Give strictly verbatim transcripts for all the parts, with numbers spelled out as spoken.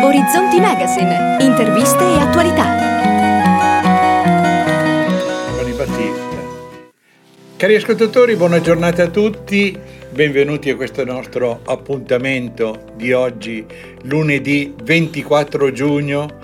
Orizzonti Magazine, interviste e attualità. Tony Battista. Cari ascoltatori, buona giornata a tutti, benvenuti a questo nostro appuntamento di oggi, lunedì ventiquattro giugno,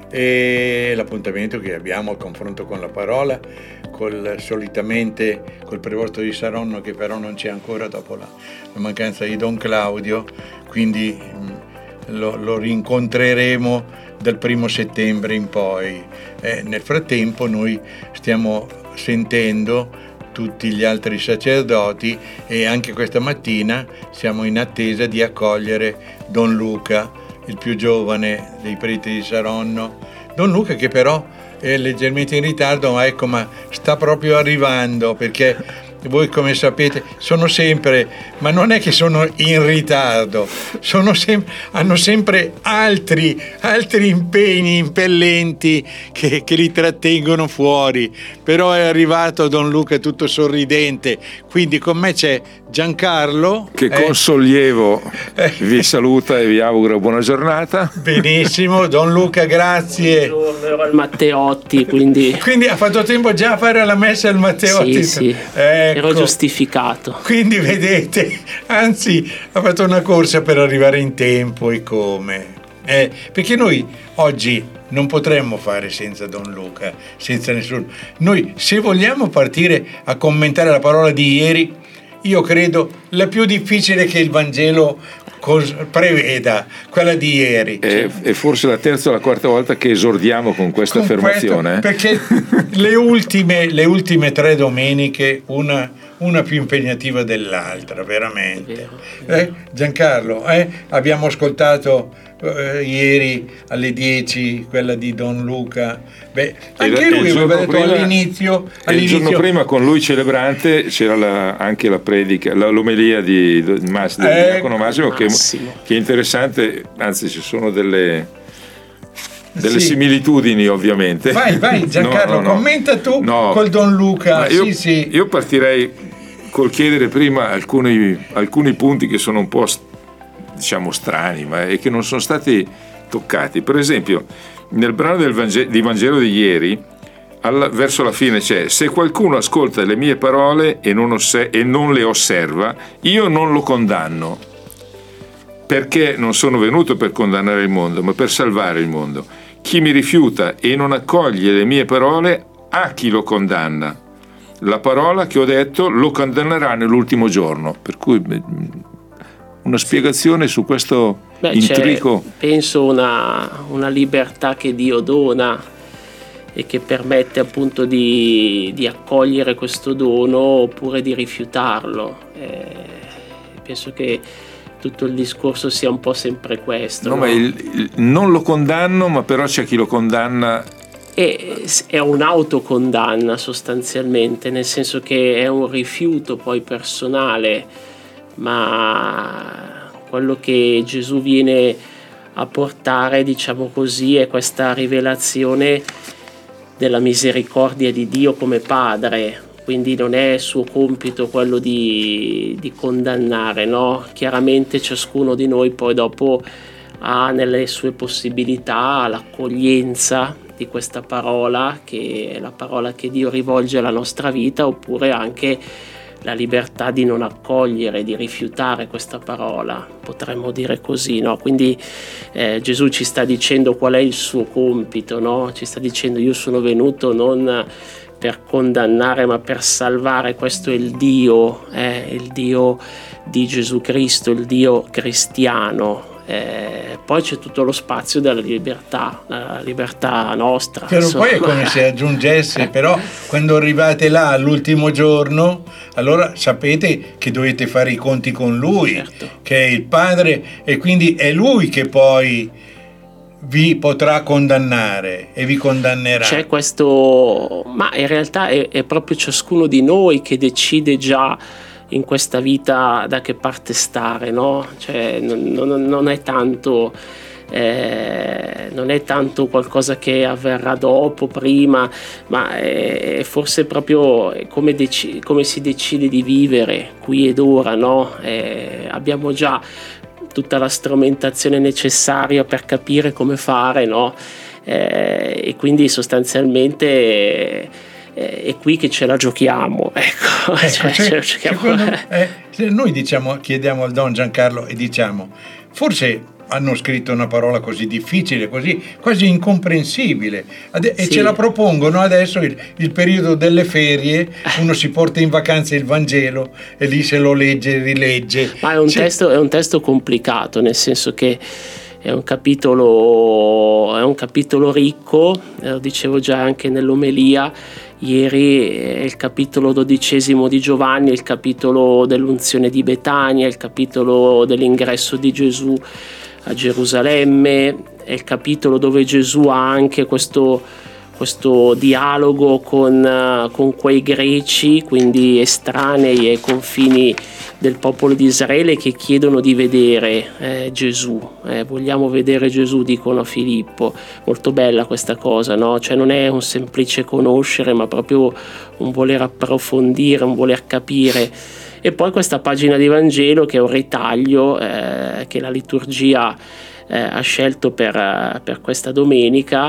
e l'appuntamento che abbiamo al confronto con la parola, col, solitamente col prevosto di Saronno, che però non c'è ancora dopo la, la mancanza di Don Claudio, quindi lo, lo rincontreremo dal primo settembre in poi. Eh, nel frattempo noi stiamo sentendo tutti gli altri sacerdoti e anche questa mattina siamo in attesa di accogliere Don Luca, il più giovane dei preti di Saronno. Don Luca, che però è leggermente in ritardo, ma ecco, ma sta proprio arrivando, perché voi, come sapete, sono sempre, ma non è che sono in ritardo, sono sempre, hanno sempre altri, altri impegni impellenti che, che li trattengono fuori. Però è arrivato Don Luca tutto sorridente, quindi con me c'è Giancarlo, che eh, con sollievo vi saluta e vi auguro buona giornata. Benissimo, Don Luca, grazie. Buongiorno, ero al Matteotti, quindi... quindi ha fatto tempo già a fare la messa al Matteotti? Sì, sì, ecco. Ero giustificato. Quindi vedete, anzi ha fatto una corsa per arrivare in tempo e come. Eh, perché noi oggi non potremmo fare senza Don Luca, senza nessuno. Noi, se vogliamo partire a commentare la parola di ieri, io credo la più difficile che il Vangelo preveda, quella di ieri. È, è forse la terza o la quarta volta che esordiamo con questa con affermazione. Questo, perché le ultime, le ultime tre domeniche, una, una più impegnativa dell'altra, veramente. È vero, è vero. Eh, Giancarlo, eh, abbiamo ascoltato eh, ieri alle dieci quella di Don Luca. Beh, anche il, lui il aveva detto prima, all'inizio, all'inizio. Il giorno prima con lui celebrante c'era la, anche la predica, la, l'omelia di, di, Mas, di eh, Diacono Massimo, che, che è interessante, anzi ci sono delle, delle sì. similitudini ovviamente. Vai, vai Giancarlo, no, no, no. commenta tu no. col Don Luca. Io, sì, sì. io partirei col chiedere prima alcuni, alcuni punti che sono un po' diciamo strani, ma e che non sono stati toccati. Per esempio, nel brano del Vangelo, di Vangelo di ieri, alla, verso la fine c'è: se qualcuno ascolta le mie parole e non, osse- e non le osserva, io non lo condanno, perché non sono venuto per condannare il mondo, ma per salvare il mondo. Chi mi rifiuta e non accoglie le mie parole, a chi lo condanna? La parola che ho detto lo condannerà nell'ultimo giorno. Per cui una spiegazione su questo Beh, intrico. Penso una, una libertà che Dio dona e che permette appunto di, di accogliere questo dono oppure di rifiutarlo. Eh, penso che tutto il discorso sia un po' sempre questo. No, no? ma il, il, non lo condanno, ma però c'è chi lo condanna. È, è un'autocondanna sostanzialmente, nel senso che è un rifiuto poi personale, ma quello che Gesù viene a portare, diciamo così, è questa rivelazione della misericordia di Dio come Padre. Quindi non è suo compito quello di, di condannare, no? Chiaramente ciascuno di noi poi dopo ha nelle sue possibilità l'accoglienza di questa parola, che è la parola che Dio rivolge alla nostra vita, oppure anche la libertà di non accogliere, di rifiutare questa parola, potremmo dire così, no? Quindi eh, Gesù ci sta dicendo qual è il suo compito, no? Ci sta dicendo: io sono venuto non per condannare ma per salvare. Questo è il Dio, eh, il Dio di Gesù Cristo, il Dio cristiano. Eh, poi c'è tutto lo spazio della libertà, la libertà nostra. Però insomma. poi è come se aggiungesse, però quando arrivate là all'ultimo giorno, allora sapete che dovete fare i conti con Lui, certo. che è il Padre, e quindi è Lui che poi vi potrà condannare e vi condannerà. C'è questo, ma in realtà è, è proprio ciascuno di noi che decide già in questa vita da che parte stare, no? Cioè non, non, non è tanto eh, non è tanto qualcosa che avverrà dopo, prima, ma è, è forse proprio come, dec- come si decide di vivere qui ed ora, no? Eh, abbiamo già tutta la strumentazione necessaria per capire come fare, no? Eh, e quindi sostanzialmente eh, è qui che ce la giochiamo, ecco, ecco cioè, cioè, ce la giochiamo. Secondo, eh, noi diciamo, chiediamo al Don Giancarlo e diciamo, forse hanno scritto una parola così difficile, così quasi incomprensibile, Ade- sì. e ce la propongono adesso il, il periodo delle ferie, uno si porta in vacanza il Vangelo e lì se lo legge, rilegge. Ma è un, cioè, testo, è un testo complicato, nel senso che è un capitolo, è un capitolo ricco, eh, lo dicevo già anche nell'omelia ieri, è il capitolo dodicesimo di Giovanni, il capitolo dell'unzione di Betania, il capitolo dell'ingresso di Gesù a Gerusalemme, è il capitolo dove Gesù ha anche questo, questo dialogo con, con quei greci, quindi estranei ai confini del popolo di Israele, che chiedono di vedere eh, Gesù, eh, vogliamo vedere Gesù, dicono a Filippo. Molto bella questa cosa, no? Cioè non è un semplice conoscere, ma proprio un voler approfondire, un voler capire. E poi questa pagina di Vangelo che è un ritaglio eh, che la liturgia eh, ha scelto per, per questa domenica,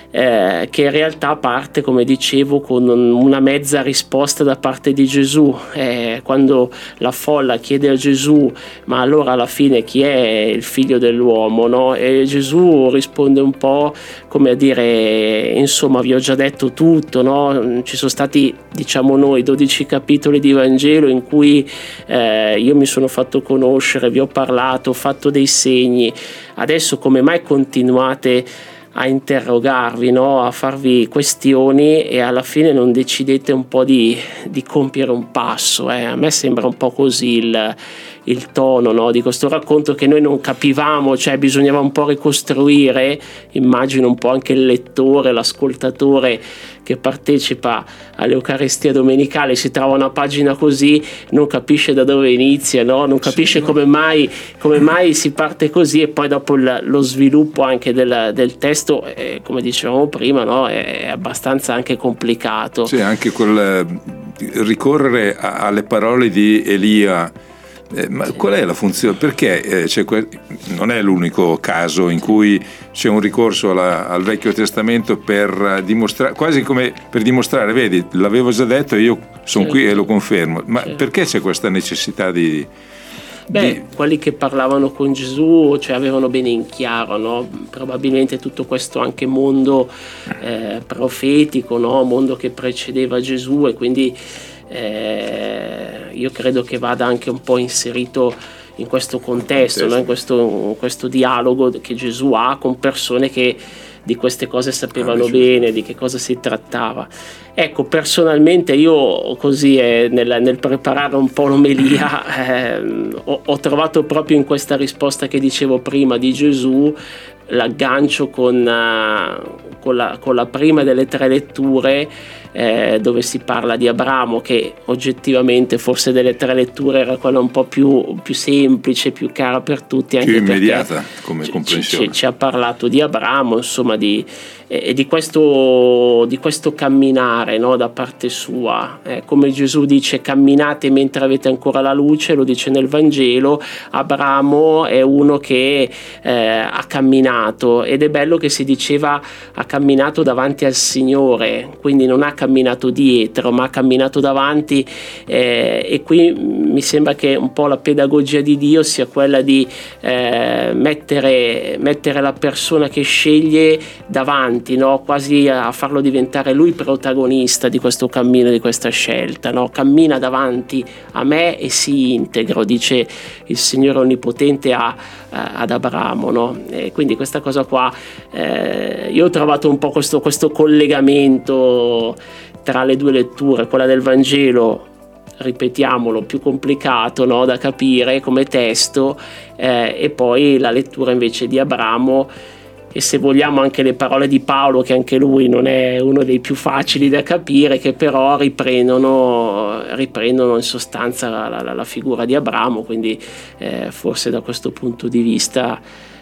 eh, che in realtà parte, come dicevo, con una mezza risposta da parte di Gesù, eh, quando la folla chiede a Gesù ma allora alla fine chi è il figlio dell'uomo, no? E Gesù risponde un po' come a dire, insomma, vi ho già detto tutto, no? Ci sono stati, diciamo noi, dodici capitoli di Vangelo in cui eh, io mi sono fatto conoscere, vi ho parlato, ho fatto dei segni, adesso come mai continuate a interrogarvi, no? A farvi questioni e alla fine non decidete un po' di, di compiere un passo, eh? A me sembra un po' così il, il tono, no? Di questo racconto che noi non capivamo, cioè bisognava un po' ricostruire, immagino un po' anche il lettore, l'ascoltatore che partecipa all'Eucaristia domenicale, si trova una pagina così, non capisce da dove inizia, no? Non capisce sì, come mai, come mai si parte così, e poi dopo il, lo sviluppo anche del, del testo, eh, come dicevamo prima, no? È abbastanza anche complicato. Sì, anche quel ricorrere alle parole di Elia. Eh, ma sì. Qual è la funzione? Perché eh, c'è que- non è l'unico caso in cui c'è un ricorso alla, al Vecchio Testamento per dimostrare, quasi come per dimostrare, vedi, l'avevo già detto, io sono certo. qui e lo confermo. Ma certo. Perché c'è questa necessità di... Beh, di... quelli che parlavano con Gesù, cioè, avevano bene in chiaro, no? Probabilmente tutto questo anche mondo eh, profetico, no? Mondo che precedeva Gesù, e quindi Eh, io credo che vada anche un po' inserito in questo contesto, no? in, questo, in questo dialogo che Gesù ha con persone che di queste cose sapevano ah, bene di che cosa si trattava. Ecco, personalmente io così eh, nel, nel preparare un po' l'omelia eh, ho, ho trovato proprio in questa risposta che dicevo prima di Gesù l'aggancio con, uh, con, la, con la prima delle tre letture, eh, dove si parla di Abramo, che oggettivamente forse delle tre letture era quella un po' più, più semplice, più cara per tutti, anche più immediata come comprensione. Ci, ci, ci ha parlato di Abramo, insomma, di, e di questo, di questo camminare, no, da parte sua, eh, come Gesù dice camminate mentre avete ancora la luce, lo dice nel Vangelo. Abramo è uno che eh, ha camminato, ed è bello che si diceva ha camminato davanti al Signore, quindi non ha camminato dietro ma ha camminato davanti, eh, e qui mi sembra che un po' la pedagogia di Dio sia quella di eh, mettere, mettere la persona che sceglie davanti, no? Quasi a farlo diventare lui protagonista di questo cammino, di questa scelta, no? Cammina davanti a me e sii integro, dice il Signore Onnipotente a, a, ad Abramo, no? E quindi questa cosa qua, eh, io ho trovato un po' questo, questo collegamento tra le due letture, quella del Vangelo, ripetiamolo, più complicato, no, da capire come testo, eh, e poi la lettura invece di Abramo, e se vogliamo anche le parole di Paolo, che anche lui non è uno dei più facili da capire, che però riprendono, riprendono in sostanza la, la, la figura di Abramo, quindi eh, forse da questo punto di vista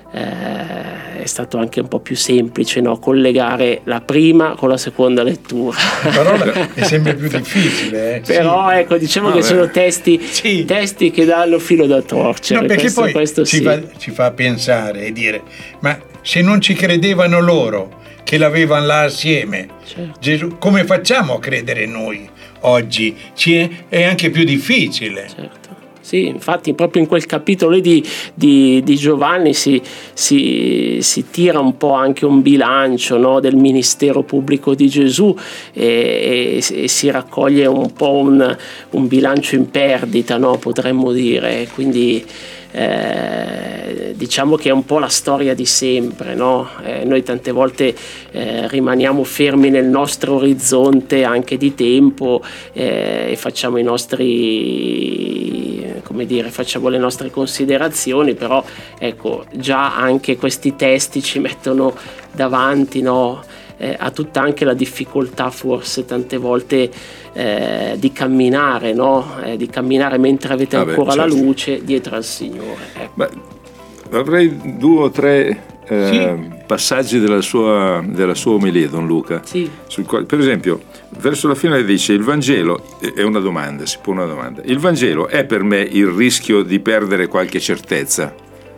eh, è stato anche un po' più semplice, no? Collegare la prima con la seconda lettura. La parola è sempre più difficile, eh? Però sì. ecco, diciamo no, che beh. sono testi, sì. testi che danno filo da torcere. No, perché questo, poi questo ci, sì. fa, ci fa pensare e dire, ma se non ci credevano loro che l'avevano là assieme, Certo. Gesù, come facciamo a credere noi oggi? Ci è, è anche più difficile. Certo. Sì, infatti proprio in quel capitolo di, di, di Giovanni si, si, si tira un po' anche un bilancio, no, del ministero pubblico di Gesù e, e, e si raccoglie un po' un, un bilancio in perdita, no, potremmo dire, quindi eh, diciamo che è un po' la storia di sempre, no? Eh, noi tante volte eh, rimaniamo fermi nel nostro orizzonte anche di tempo eh, e facciamo i nostri, come dire, facciamo le nostre considerazioni, però ecco, già anche questi testi ci mettono davanti, no? Eh, a tutta anche la difficoltà forse tante volte eh, di camminare, no? Eh, di camminare mentre avete ah ancora beh, certo. la luce dietro al Signore. Ecco. Beh, avrei due o tre eh, Sì. passaggi della sua, della sua omelia, Don Luca. Sì. Sul quale, per esempio, verso la fine dice: il Vangelo è una domanda, si pone una domanda. Il Vangelo è per me il rischio di perdere qualche certezza?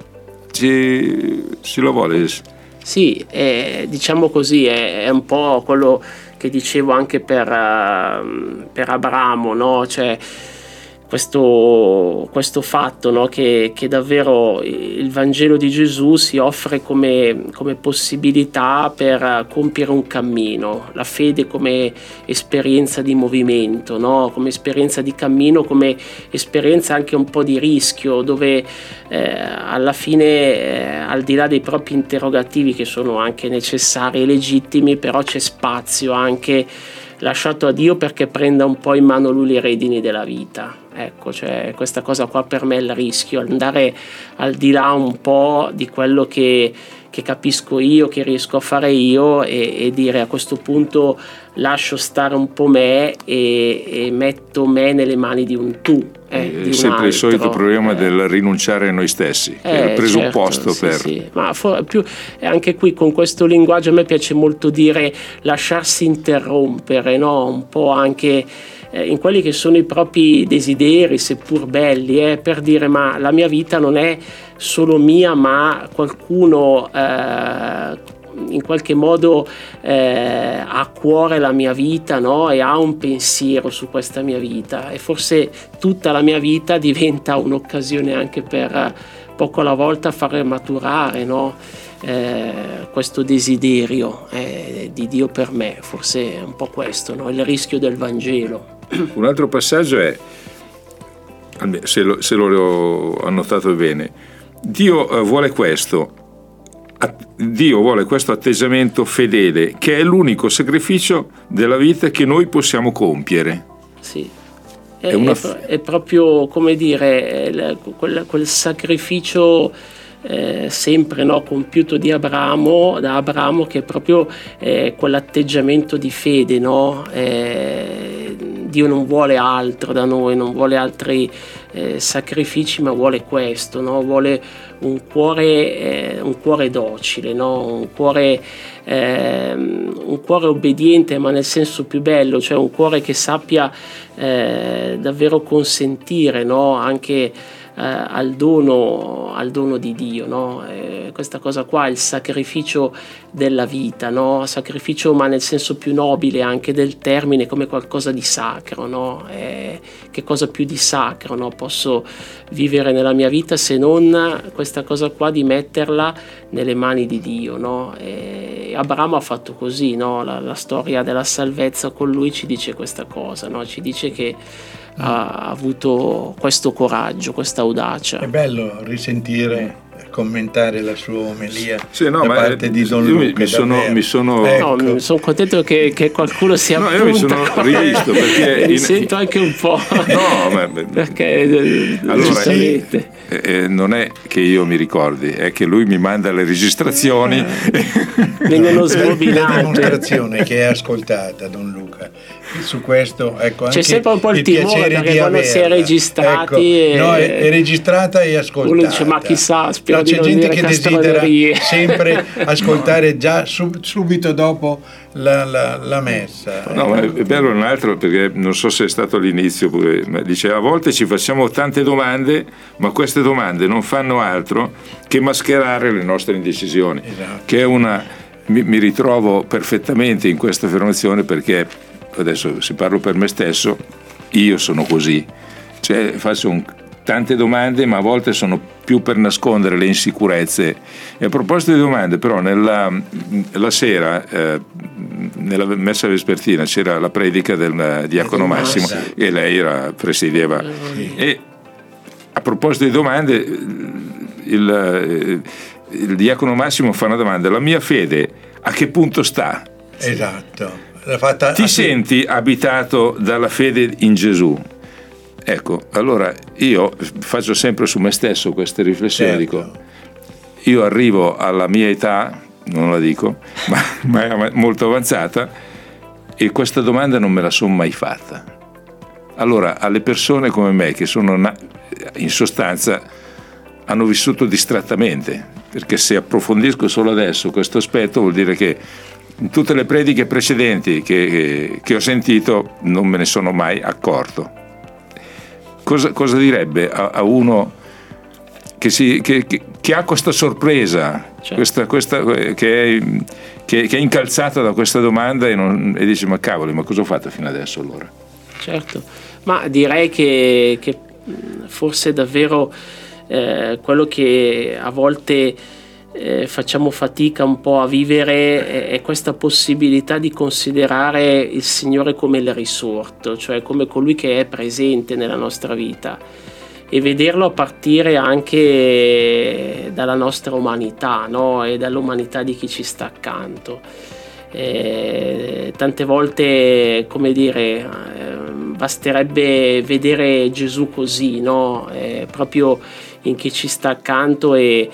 Ci, ci lo vuole? Sì, eh, diciamo così, è, è un po' quello che dicevo anche per, uh, per Abramo, no? Cioè, questo, questo fatto, no? che, che davvero il Vangelo di Gesù si offre come, come possibilità per compiere un cammino, la fede come esperienza di movimento, no? Come esperienza di cammino, come esperienza anche un po' di rischio, dove eh, alla fine, eh, al di là dei propri interrogativi che sono anche necessari e legittimi, però c'è spazio anche lasciato a Dio perché prenda un po' in mano lui le redini della vita. Ecco, cioè questa cosa qua per me è il rischio, andare al di là un po' di quello che, che capisco io, che riesco a fare io e, e dire a questo punto lascio stare un po' me e, e metto me nelle mani di un tu. Eh, È di sempre un altro. il solito problema eh. del rinunciare a noi stessi, Eh, è il presupposto certo, per... sì, sì. Ma for- più, anche qui con questo linguaggio a me piace molto dire lasciarsi interrompere, no? Un po' anche eh, in quelli che sono i propri desideri, seppur belli, eh, per dire ma la mia vita non è solo mia, ma qualcuno eh, in qualche modo eh, ha a cuore la mia vita, no? E ha un pensiero su questa mia vita, e forse tutta la mia vita diventa un'occasione anche per poco alla volta fare maturare, no? eh, questo desiderio eh, di Dio per me. Forse è un po' questo, no? Il rischio del Vangelo. Un altro passaggio è, se lo, se l'ho annotato bene, Dio vuole questo, Dio vuole questo atteggiamento fedele, che è l'unico sacrificio della vita che noi possiamo compiere. Sì, è, è, una... è, è proprio, come dire, è quel, quel sacrificio eh, sempre, no, compiuto di Abramo, da Abramo, che è proprio eh, quell'atteggiamento di fede, no? Eh, Dio non vuole altro da noi, non vuole altri eh, sacrifici, ma vuole questo, no? Vuole un cuore, eh, un cuore docile, no? Un cuore, eh, un cuore obbediente, ma nel senso più bello, cioè un cuore che sappia eh, davvero consentire, no? Anche eh, al dono, al dono di Dio, no? Eh, questa cosa qua, il sacrificio della vita, no? Sacrificio, ma nel senso più nobile anche del termine, come qualcosa di sacro, no? Eh, che cosa più di sacro, no? Posso vivere nella mia vita se non questa cosa qua di metterla nelle mani di Dio, no? E Abramo ha fatto così, no? La, la storia della salvezza con lui ci dice questa cosa, no? Ci dice che ha avuto questo coraggio, questa audacia. È bello risentire, commentare la sua omelia sì, no, da ma parte di Don io Luca. Mi sono, mi sono... Ecco. No, sono contento che, che qualcuno si appunta. No, io mi sono rivisto perché mi in... sento anche un po'. No, ma perché allora, giustamente eh, eh, non è che io mi ricordi, è che lui mi manda le registrazioni. vengono La sbobinate. dimostrazione che è ascoltata, Don Luca, su questo, ecco, c'è sempre un po' il, il timore, perché quando averla. si è registrati, ecco, e... no, è, è registrata e ascoltata. Uno dice, ma chissà, spero no, di c'è non gente dire che desidera sempre ascoltare già sub, subito dopo la, la, la messa. No, ma è bello un altro, perché non so se è stato all'inizio pure, ma dice, a volte ci facciamo tante domande, ma queste domande non fanno altro che mascherare le nostre indecisioni. Esatto. Che è una, mi, mi ritrovo perfettamente in questa affermazione, perché adesso se parlo per me stesso, io sono così, cioè faccio un, tante domande, ma a volte sono più per nascondere le insicurezze. E a proposito di domande, però, nella la sera eh, nella messa vespertina c'era la predica del diacono Massimo, e lei era, presiedeva. E a proposito di domande, il, il diacono Massimo fa una domanda: la mia fede a che punto sta? Esatto. L'ha fatta Ti senti abitato dalla fede in Gesù? Ecco, allora io faccio sempre su me stesso queste riflessioni. Certo. Dico, io arrivo alla mia età, non la dico, ma, ma è molto avanzata, e questa domanda non me la sono mai fatta. Allora, alle persone come me, che sono in sostanza hanno vissuto distrattamente, perché se approfondisco solo adesso questo aspetto vuol dire che in tutte le prediche precedenti che, che, che ho sentito non me ne sono mai accorto. Cosa, cosa direbbe a, a uno che, si, che, che, che ha questa sorpresa, certo. questa, questa, che, è, che, che è incalzata da questa domanda e, non, e dice, ma cavoli, ma cosa ho fatto fino adesso allora? Certo, ma direi che, che forse davvero eh, quello che a volte eh, facciamo fatica un po' a vivere è, è questa possibilità di considerare il Signore come il risorto, cioè come colui che è presente nella nostra vita, e vederlo a partire anche dalla nostra umanità, no? E dall'umanità di chi ci sta accanto. Eh, tante volte, come dire, eh, basterebbe vedere Gesù così, no? Eh, proprio in chi ci sta accanto, e,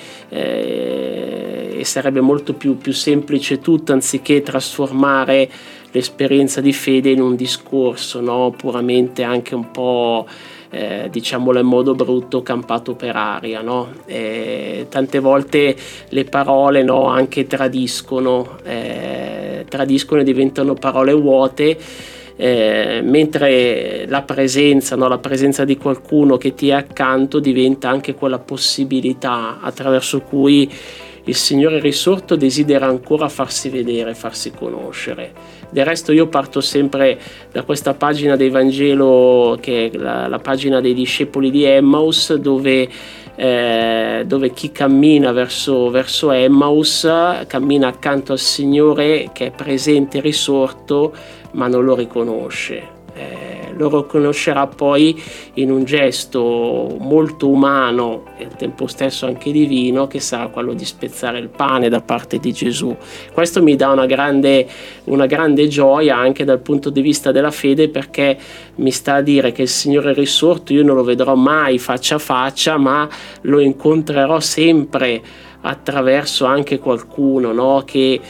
eh, e sarebbe molto più, più semplice tutto, anziché trasformare l'esperienza di fede in un discorso, no? Puramente anche un po', eh, diciamolo in modo brutto, campato per aria, no? Eh, tante volte le parole, no, anche tradiscono, eh, tradiscono e diventano parole vuote. Eh, mentre la presenza, no, la presenza di qualcuno che ti è accanto diventa anche quella possibilità attraverso cui il Signore risorto desidera ancora farsi vedere, farsi conoscere. Del resto io parto sempre da questa pagina del Vangelo, che è la, la pagina dei discepoli di Emmaus, dove Eh, dove chi cammina verso, verso Emmaus cammina accanto al Signore che è presente, risorto, ma non lo riconosce. Eh, lo riconoscerà poi in un gesto molto umano e al tempo stesso anche divino, che sarà quello di spezzare il pane da parte di Gesù. Questo mi dà una grande, una grande gioia anche dal punto di vista della fede, perché mi sta a dire che il Signore risorto io non lo vedrò mai faccia a faccia, ma lo incontrerò sempre attraverso anche qualcuno, no? che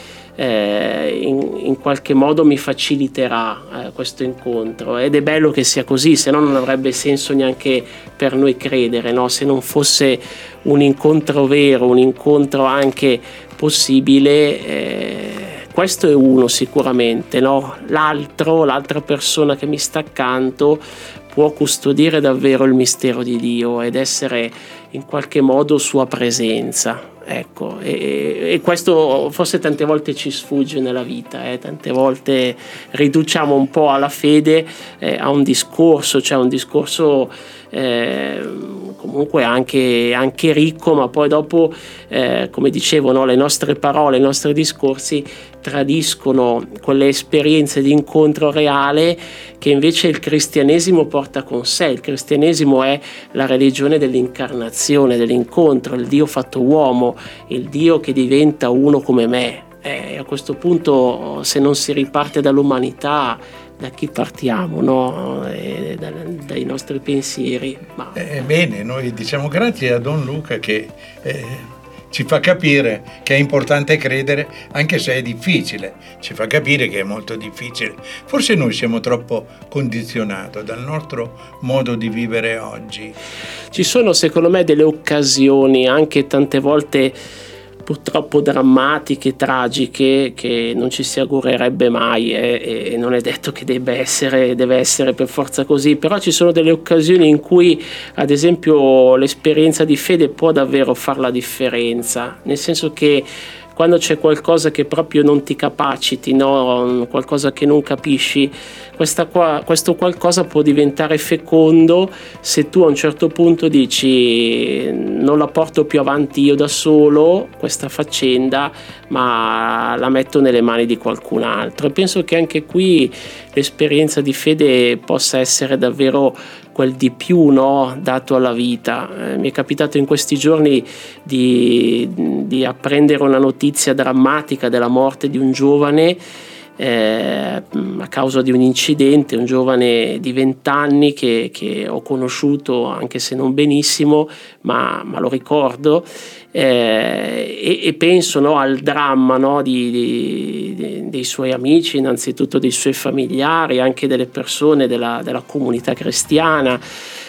Eh, in, in qualche modo mi faciliterà eh, questo incontro, ed è bello che sia così, se no non avrebbe senso neanche per noi credere, no? Se non fosse un incontro vero, un incontro anche possibile, eh, questo è uno sicuramente, no? L'altro, l'altra persona che mi sta accanto può custodire davvero il mistero di Dio ed essere in qualche modo sua presenza. Ecco, e, e questo forse tante volte ci sfugge nella vita, eh? Tante volte riduciamo un po' alla fede eh, a un discorso, cioè un discorso eh, comunque anche, anche ricco, ma poi dopo, eh, come dicevo, no? Le nostre parole, i nostri discorsi tradiscono quelle esperienze di incontro reale che invece il cristianesimo porta con sé. Il cristianesimo è la religione dell'incarnazione, dell'incontro, il Dio fatto uomo, il Dio che diventa uno come me. E a questo punto, se non si riparte dall'umanità, da chi partiamo, no? E da, dai nostri pensieri. Ma... Ebbene, noi diciamo grazie a Don Luca che eh, ci fa capire che è importante credere anche se è difficile, ci fa capire che è molto difficile. Forse noi siamo troppo condizionati dal nostro modo di vivere oggi. Ci sono secondo me delle occasioni anche tante volte purtroppo drammatiche, tragiche, che non ci si augurerebbe mai, eh, e non è detto che debba essere, deve essere per forza così, però ci sono delle occasioni in cui ad esempio l'esperienza di fede può davvero fare la differenza, nel senso che quando c'è qualcosa che proprio non ti capaciti, no? Qualcosa che non capisci, questa qua, questo qualcosa può diventare fecondo se tu a un certo punto dici non la porto più avanti io da solo questa faccenda, ma la metto nelle mani di qualcun altro. E penso che anche qui l'esperienza di fede possa essere davvero quel di più, no, dato alla vita. Eh, mi è capitato in questi giorni di, di apprendere una notizia drammatica della morte di un giovane eh, a causa di un incidente, un giovane di vent'anni che, che ho conosciuto, anche se non benissimo, ma, ma lo ricordo. Eh, e, e penso, no, al dramma, no, di, di, di, dei suoi amici, innanzitutto dei suoi familiari, anche delle persone della, della comunità cristiana.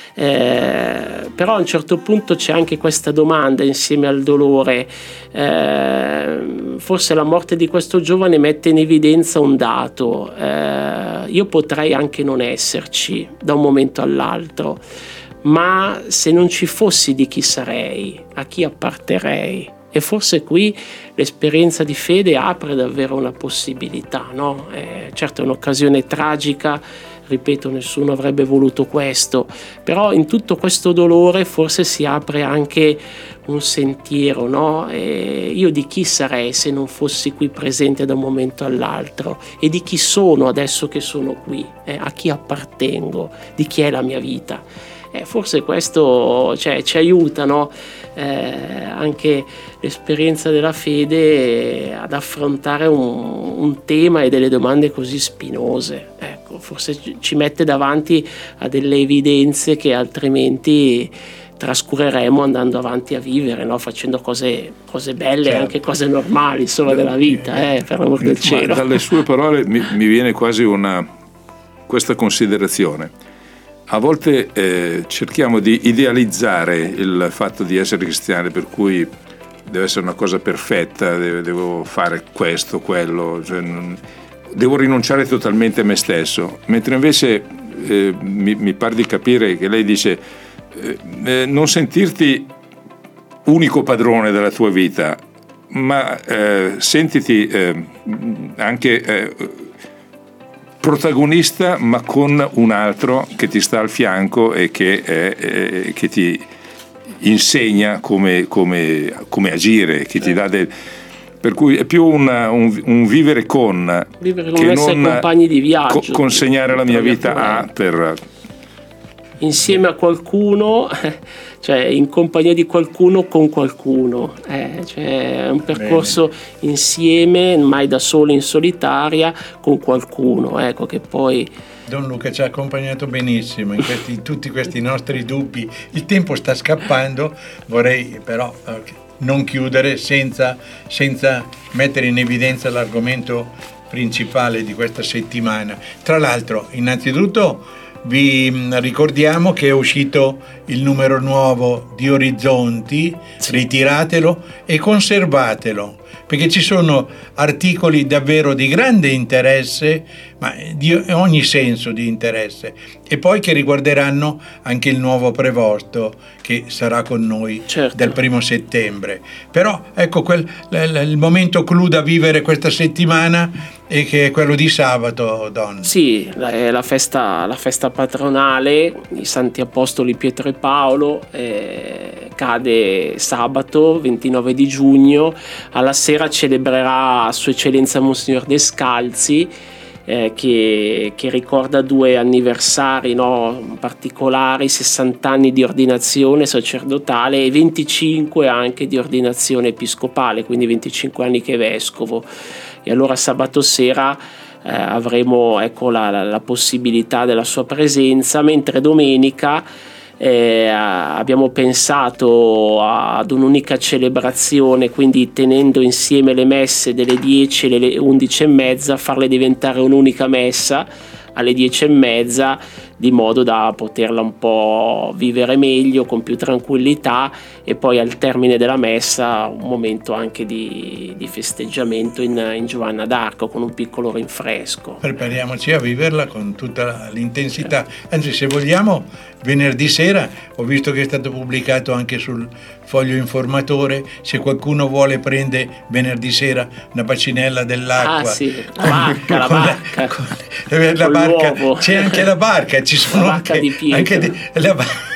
Eh, però a un certo punto c'è anche questa domanda insieme al dolore. Eh, forse la morte di questo giovane mette in evidenza un dato: eh, io potrei anche non esserci da un momento all'altro, ma se non ci fossi, di chi sarei, a chi apparterei? E forse qui l'esperienza di fede apre davvero una possibilità, no? Eh, certo è un'occasione tragica, ripeto, nessuno avrebbe voluto questo, però in tutto questo dolore forse si apre anche un sentiero, no? E io di chi sarei se non fossi qui presente da un momento all'altro? E di chi sono adesso che sono qui? Eh, a chi appartengo? Di chi è la mia vita? Eh, forse questo, cioè, ci aiuta, no? Eh, anche l'esperienza della fede ad affrontare un, un tema e delle domande così spinose. Ecco, forse ci mette davanti a delle evidenze che altrimenti trascureremo andando avanti a vivere, no? Facendo cose, cose belle, certo, anche cose normali, insomma, della vita, eh, per l'amor del cielo. Ma dalle sue parole mi, mi viene quasi una questa considerazione. A volte eh, cerchiamo di idealizzare il fatto di essere cristiani, per cui deve essere una cosa perfetta, devo, devo fare questo, quello, cioè non, devo rinunciare totalmente a me stesso, mentre invece eh, mi, mi pare di capire che lei dice eh, non sentirti unico padrone della tua vita, ma eh, sentiti eh, anche eh, protagonista, ma con un altro che ti sta al fianco e che, è, è, che ti insegna come, come, come agire, che ti dà del... Per cui è più una, un, un vivere con, vivere con che essere non compagni di viaggio, co- consegnare la mia vita a per... insieme a qualcuno, cioè in compagnia di qualcuno con qualcuno, eh, cioè è un percorso Bene. Insieme, mai da solo in solitaria, con qualcuno, ecco, che poi... Don Luca ci ha accompagnato benissimo in questi, tutti questi nostri dubbi. Il tempo sta scappando, vorrei però non chiudere senza, senza mettere in evidenza l'argomento principale di questa settimana. Tra l'altro, innanzitutto vi ricordiamo che è uscito il numero nuovo di Orizzonti, ritiratelo e conservatelo, perché ci sono articoli davvero di grande interesse, ma di ogni senso di interesse, e poi che riguarderanno anche il nuovo prevosto che sarà con noi, certo, dal primo settembre. Però ecco quel, il momento clou da vivere questa settimana, e che è quello di sabato, Don. Sì, è la festa, la festa patronale, i Santi Apostoli Pietro e Paolo, eh, cade sabato ventinove di giugno, alla sera celebrerà Sua Eccellenza Monsignor Descalzi, eh, che, che ricorda due anniversari, no, particolari, sessanta anni di ordinazione sacerdotale e venticinque anche di ordinazione episcopale, quindi venticinque anni che è vescovo. E allora sabato sera eh, avremo, ecco, la, la, la possibilità della sua presenza, mentre domenica Eh, abbiamo pensato ad un'unica celebrazione, quindi tenendo insieme le messe delle dieci e le undici e mezza, farle diventare un'unica messa alle dieci e mezza, di modo da poterla un po' vivere meglio, con più tranquillità, e poi al termine della messa un momento anche di, di festeggiamento in, in Giovanna d'Arco, con un piccolo rinfresco. Prepariamoci a viverla con tutta l'intensità. Anzi, se vogliamo, venerdì sera, ho visto che è stato pubblicato anche sul foglio informatore, se qualcuno vuole prende venerdì sera una bacinella dell'acqua. Ah sì, la barca, la barca. Con, con, la barca, c'è anche la barca, ci sono la barca anche, di Pietro. Anche di, la,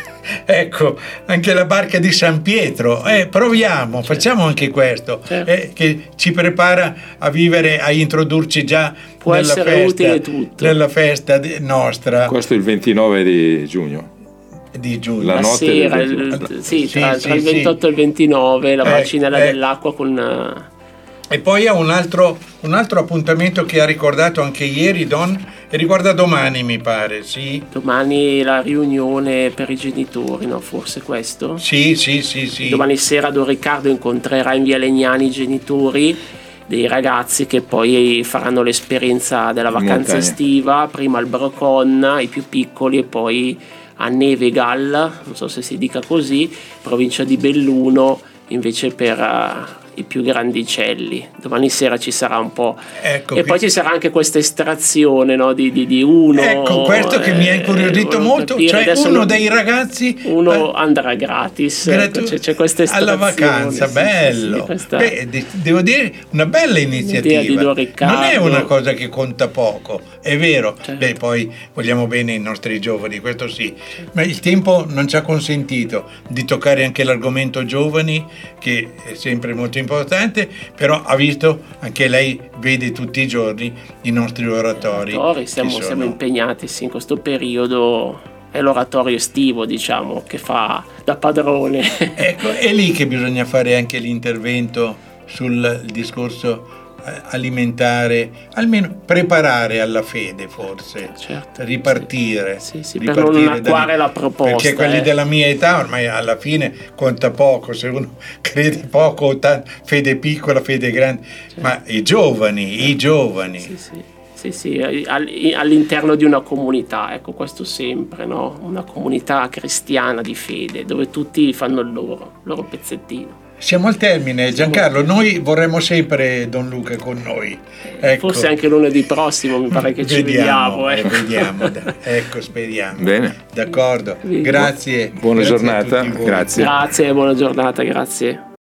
ecco, anche la barca di San Pietro. Eh, proviamo, certo. Facciamo anche questo, certo. eh, che ci prepara a vivere, a introdurci già Può nella essere festa, utile tutto. nella festa nostra. Questo è il ventinove di giugno. Di giugno. La, la notte sera, del il, sì, sì, tra, sì, tra il ventotto sì. e il ventinove, la eh, bacinella eh. dell'acqua con... E poi ha un altro, un altro appuntamento che ha ricordato anche ieri Don, e riguarda domani, mi pare, sì? Domani la riunione per i genitori, no? Forse questo? Sì, sì, sì, sì. Domani sera Don Riccardo incontrerà in via Legnani i genitori dei ragazzi che poi faranno l'esperienza della vacanza estiva, prima al Brocon, i più piccoli, e poi a Nevegal, non so se si dica così, provincia di Belluno, invece per uh, i più grandicelli. Domani sera ci sarà un po', ecco, e poi ci sarà anche questa estrazione, no, di, di, di uno. Ecco, questo che eh, mi ha incuriosito molto, cioè uno lo, dei ragazzi uno eh, andrà gratis, gratu- ecco, c'è, c'è questa estrazione alla vacanza, sì, bello. Sì, sì, questa... Beh, de- devo dire una bella iniziativa. Di Don Riccardo. Non è una cosa che conta poco, è vero. Certo. Beh, poi vogliamo bene i nostri giovani, questo sì. Ma il tempo non ci ha consentito di toccare anche l'argomento giovani, che è sempre molto importante, però ha visto, anche lei vede tutti i giorni i nostri oratori. oratori siamo, sono... siamo impegnati sì, in questo periodo. È l'oratorio estivo, diciamo, che fa da padrone. Ecco, è lì che bisogna fare anche l'intervento sul discorso alimentare, almeno preparare alla fede, forse, certo, ripartire, sì, sì, ripartire per non acquare da la proposta, perché quelli eh. della mia età ormai alla fine conta poco, se uno crede poco o tanto, fede piccola, fede grande, certo. Ma i giovani, i giovani sì, sì. Sì, sì, all'interno di una comunità, ecco, questo sempre, no? Una comunità cristiana di fede, dove tutti fanno il loro, il loro pezzettino. Siamo al termine, Giancarlo, noi vorremmo sempre Don Luca con noi. Ecco. Forse anche lunedì prossimo mi pare che ci vediamo, vediamo. Eh. Eh, vediamo, ecco, speriamo. Bene. D'accordo, grazie. Buona grazie giornata, grazie. Grazie, buona giornata, grazie.